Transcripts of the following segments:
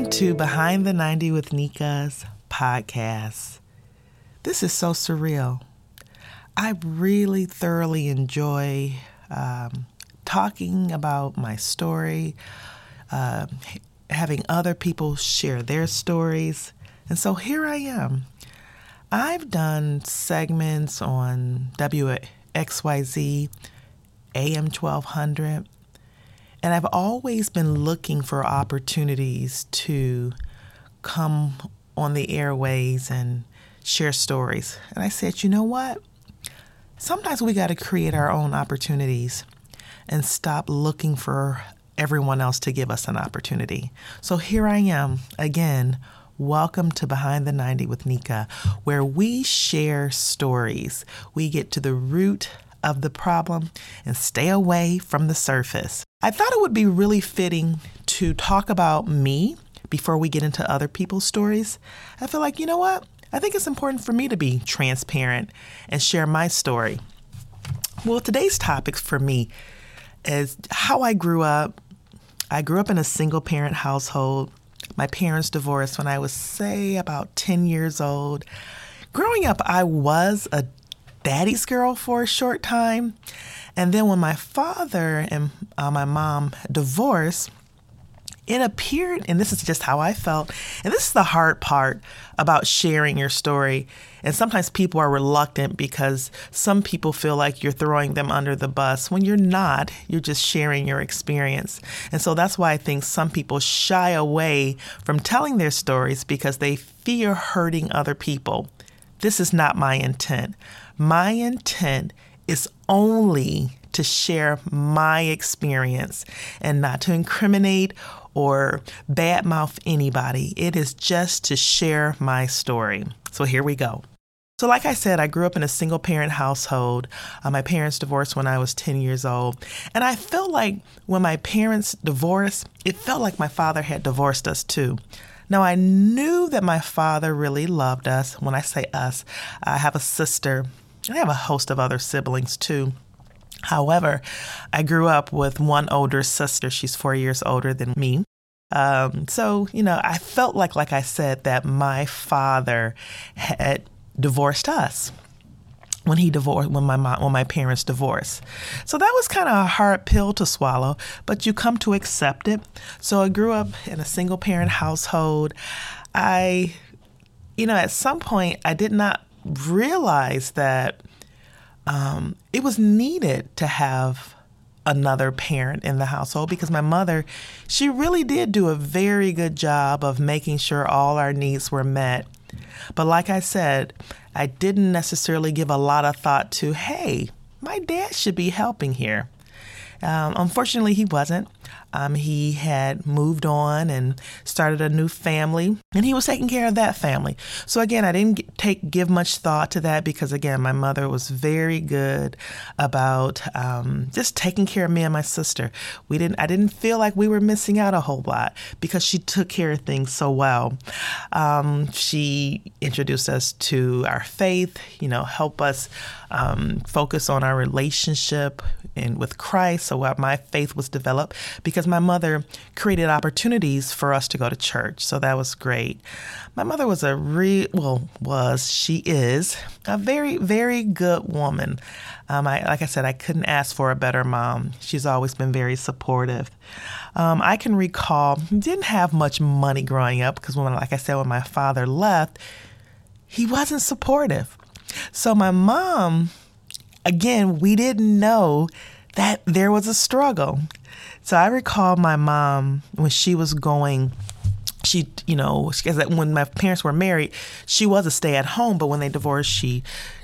to Behind the 90 with Nika's podcast. This is so surreal. I really thoroughly enjoy talking about my story, having other people share their stories. And so here I am. I've done segments on WXYZ, AM 1200, and I've always been looking for opportunities to come on the airways and share stories. And I said, you know what? Sometimes we got to create our own opportunities and stop looking for everyone else to give us an opportunity. So here I am again. Welcome to Behind the 90 with Nika, where we share stories. We get to the root of the problem and stay away from the surface. I thought it would be really fitting to talk about me before we get into other people's stories. I feel like, you know what? I think it's important for me to be transparent and share my story. Well, today's topic for me is how I grew up. I grew up in a single parent household. My parents divorced when I was, say, about 10 years old. Growing up, I was a daddy's girl for a short time. And then when my father and my mom divorced, it appeared, and this is just how I felt, and this is the hard part about sharing your story. And sometimes people are reluctant because some people feel like you're throwing them under the bus when you're not. You're just sharing your experience. And so that's why I think some people shy away from telling their stories because they fear hurting other people. This is not my intent. My intent is only to share my experience and not to incriminate or badmouth anybody. It is just to share my story. So here we go. So like I said, I grew up in a single parent household. My parents divorced when I was 10 years old. And I felt like when my parents divorced, it felt like my father had divorced us too. Now, I knew that my father really loved us. When I say us, I have a sister. I have a host of other siblings too. However, I grew up with one older sister. She's 4 years older than me. So, I felt like I said, that my father had divorced us when my parents divorced. So that was kind of a hard pill to swallow, but you come to accept it. So I grew up in a single parent household. At some point I did not realize that it was needed to have another parent in the household because my mother, she really did do a very good job of making sure all our needs were met. But like I said, I didn't necessarily give a lot of thought to, hey, my dad should be helping here. Unfortunately, he wasn't. He had moved on and started a new family, and he was taking care of that family. So again, I didn't give much thought to that because, again, my mother was very good about just taking care of me and my sister. I didn't feel like we were missing out a whole lot because she took care of things so well. She introduced us to our faith, help us focus on our relationship and with Christ. So my faith was developed because my mother created opportunities for us to go to church. So that was great. My mother was she is a very, very good woman. Like I said, I couldn't ask for a better mom. She's always been very supportive. I can recall, didn't have much money growing up because when my father left, he wasn't supportive. So my mom, again, we didn't know that there was a struggle. So I recall my mom when she was going, when my parents were married, she was a stay-at-home, but when they divorced, she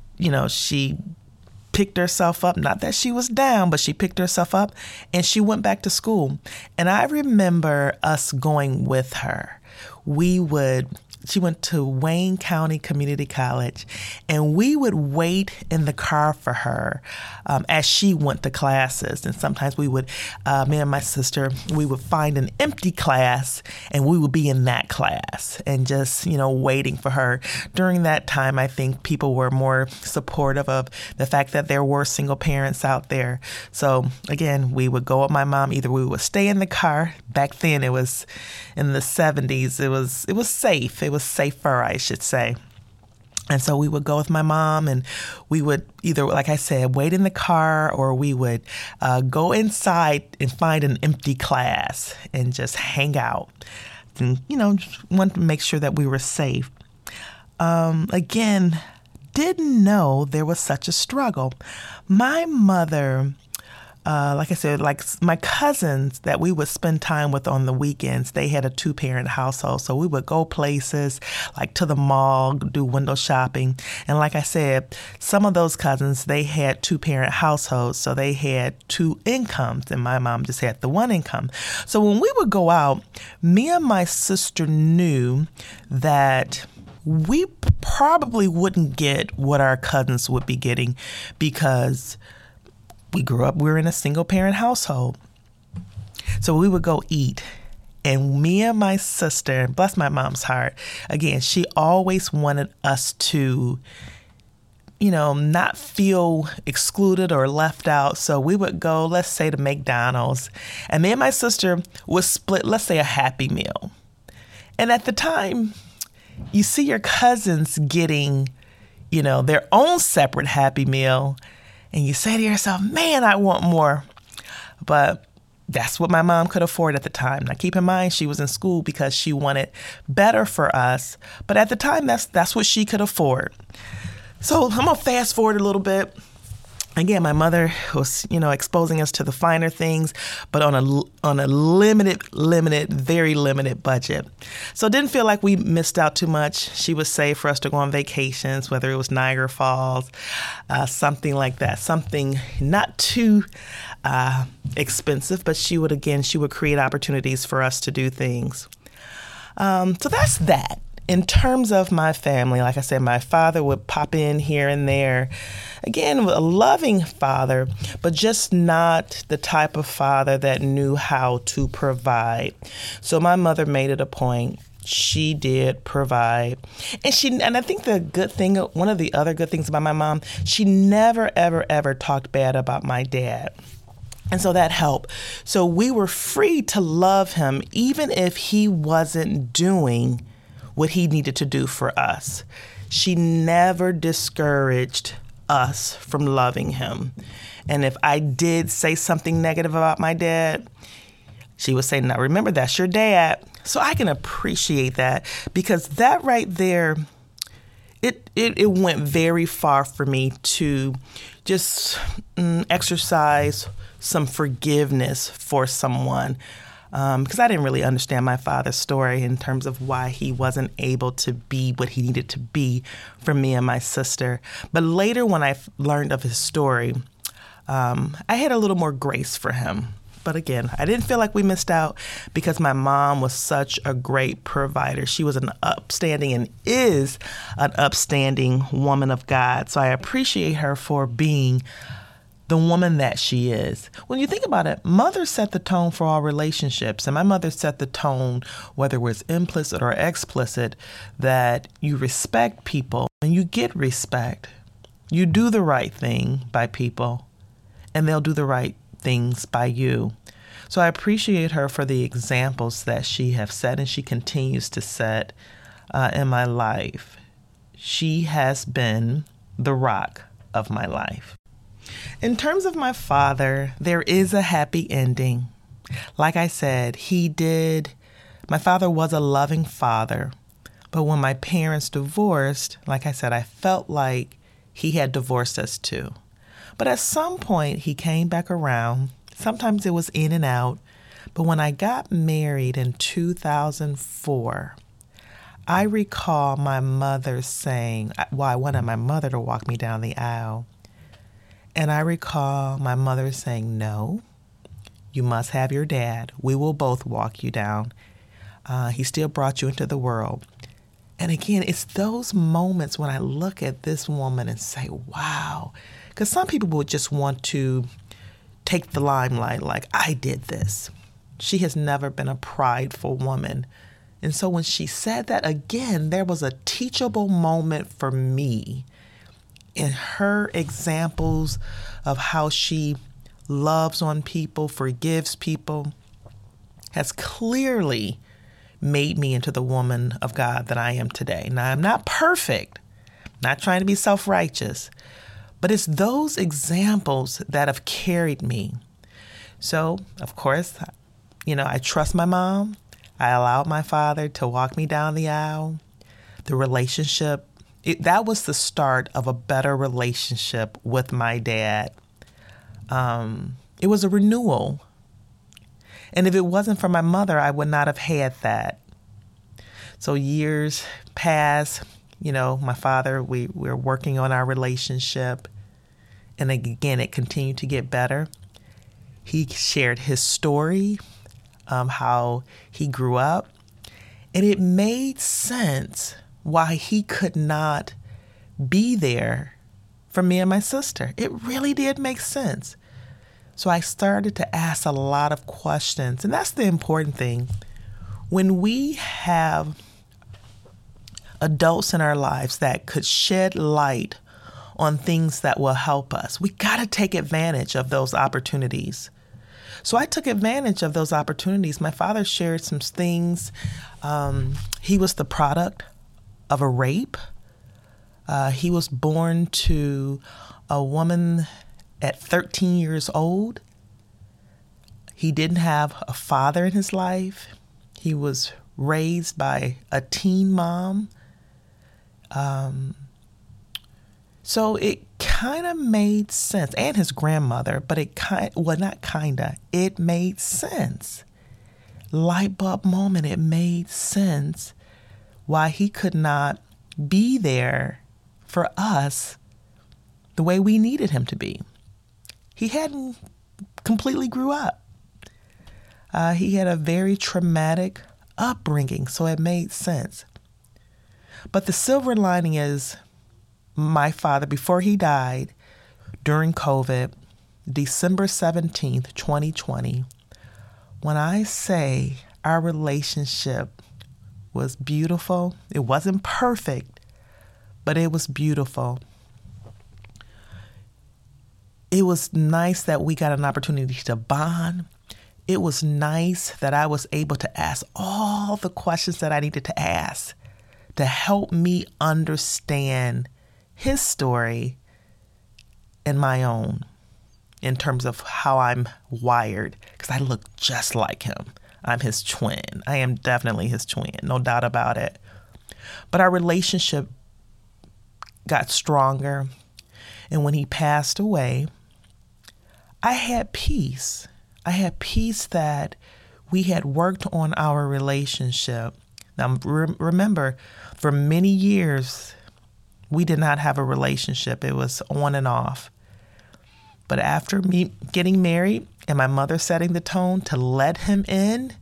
picked herself up. Not that she was down, but she picked herself up and she went back to school. And I remember us going with her. We would She went to Wayne County Community College, and we would wait in the car for her as she went to classes. And sometimes we would, me and my sister, we would find an empty class, and we would be in that class and just, waiting for her. During that time, I think people were more supportive of the fact that there were single parents out there. So again, we would go with my mom. Either we would stay in the car. Back then, it was in the 70s. It was safe. It was safer, I should say. And so we would go with my mom, and we would either, like I said, wait in the car, or we would go inside and find an empty class and just hang out. And, just wanted to make sure that we were safe. Again, didn't know there was such a struggle. My mother, like I said, like my cousins that we would spend time with on the weekends, they had a 2-parent household. So we would go places like to the mall, do window shopping. And like I said, some of those cousins, they had 2-parent households. So they had 2 incomes, and my mom just had the 1 income. So when we would go out, me and my sister knew that we probably wouldn't get what our cousins would be getting, because we were in a single parent household. So we would go eat. And me and my sister, bless my mom's heart, again, she always wanted us to, not feel excluded or left out. So we would go, let's say, to McDonald's. And me and my sister would split, let's say, a Happy Meal. And at the time, you see your cousins getting, their own separate Happy Meal. And you say to yourself, man, I want more. But that's what my mom could afford at the time. Now, keep in mind, she was in school because she wanted better for us. But at the time, that's what she could afford. So I'm going to fast forward a little bit. Again, my mother was, exposing us to the finer things, but on a limited, very limited budget. So it didn't feel like we missed out too much. She would save for us to go on vacations, whether it was Niagara Falls, something like that, something not too expensive, but she would create opportunities for us to do things. So that's that. In terms of my family, like I said, my father would pop in here and there. Again, a loving father, but just not the type of father that knew how to provide. So my mother made it a point. She did provide. And I think one of the other good things about my mom, she never, ever, ever talked bad about my dad. And so that helped. So we were free to love him, even if he wasn't doing what he needed to do for us. She never discouraged us from loving him. And if I did say something negative about my dad, she would say, "Now remember, that's your dad." So I can appreciate that, because that right there, it went very far for me to just exercise some forgiveness for someone. Because I didn't really understand my father's story in terms of why he wasn't able to be what he needed to be for me and my sister. But later, when I learned of his story, I had a little more grace for him. But again, I didn't feel like we missed out, because my mom was such a great provider. She was an upstanding and is an upstanding woman of God. So I appreciate her for being the woman that she is. When you think about it, mother set the tone for all relationships. And my mother set the tone, whether it was implicit or explicit, that you respect people and you get respect. You do the right thing by people, and they'll do the right things by you. So I appreciate her for the examples that she has set, and she continues to set in my life. She has been the rock of my life. In terms of my father, there is a happy ending. Like I said, my father was a loving father. But when my parents divorced, like I said, I felt like he had divorced us too. But at some point, he came back around. Sometimes it was in and out. But when I got married in 2004, I recall my mother saying, I wanted my mother to walk me down the aisle. And I recall my mother saying, "No, you must have your dad. We will both walk you down. He still brought you into the world." And again, it's those moments when I look at this woman and say, wow. Because some people would just want to take the limelight like, I did this. She has never been a prideful woman. And so when she said that, again, there was a teachable moment for me in her examples of how she loves on people, forgives people, has clearly made me into the woman of God that I am today. Now, I'm not perfect, not trying to be self-righteous, but it's those examples that have carried me. So, of course, I trust my mom. I allowed my father to walk me down the aisle. The relationship, that was the start of a better relationship with my dad. It was a renewal. And if it wasn't for my mother, I would not have had that. So years passed, my father, we're working on our relationship. And again, it continued to get better. He shared his story, how he grew up. And it made sense why he could not be there for me and my sister. It really did make sense. So I started to ask a lot of questions. And that's the important thing. When we have adults in our lives that could shed light on things that will help us, we got to take advantage of those opportunities. So I took advantage of those opportunities. My father shared some things. He was the product of a rape. He was born to a woman at 13 years old. He didn't have a father in his life. He was raised by a teen mom. So it kind of made sense, and his grandmother, but it made sense. Light bulb moment, it made sense why he could not be there for us the way we needed him to be. He hadn't completely grew up. He had a very traumatic upbringing, so it made sense. But the silver lining is my father, before he died during COVID, December 17th, 2020, when I say our relationship was beautiful, it wasn't perfect, but it was beautiful. It was nice that we got an opportunity to bond. It was nice that I was able to ask all the questions that I needed to ask to help me understand his story and my own in terms of how I'm wired, because I look just like him. I'm his twin. I am definitely his twin, no doubt about it. But our relationship got stronger. And when he passed away, I had peace. I had peace that we had worked on our relationship. Now, remember, for many years, we did not have a relationship. It was on and off. But after me getting married and my mother setting the tone to let him in,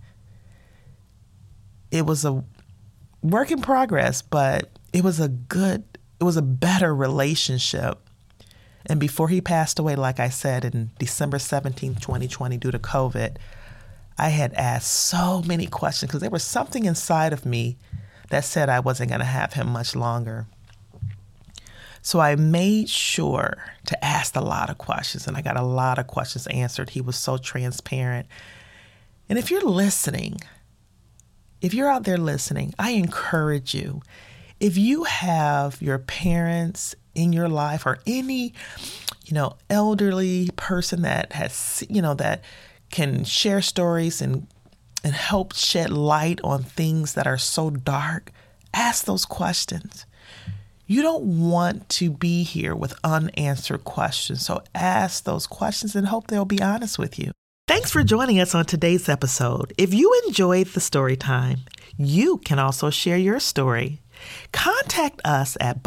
it was a work in progress, but it was a better relationship. And before he passed away, like I said, in December 17th, 2020, due to COVID, I had asked so many questions because there was something inside of me that said I wasn't going to have him much longer. So I made sure to ask a lot of questions, and I got a lot of questions answered. He was so transparent. And if you're listening, if you're out there listening, I encourage you, if you have your parents in your life or any, elderly person that has, that can share stories and help shed light on things that are so dark, ask those questions. You don't want to be here with unanswered questions. So ask those questions and hope they'll be honest with you. Thanks for joining us on today's episode. If you enjoyed the story time, you can also share your story. Contact us at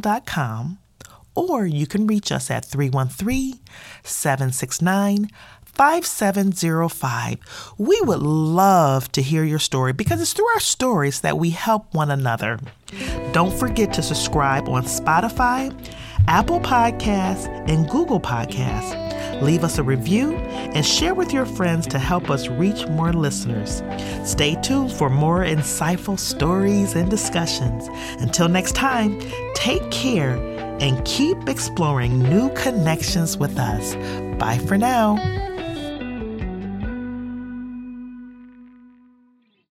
behindthe90@gmail.com, or you can reach us at 313-769-5652. 5705. We would love to hear your story because it's through our stories that we help one another. Don't forget to subscribe on Spotify, Apple Podcasts, and Google Podcasts. Leave us a review and share with your friends to help us reach more listeners. Stay tuned for more insightful stories and discussions. Until next time, take care and keep exploring new connections with us. Bye for now.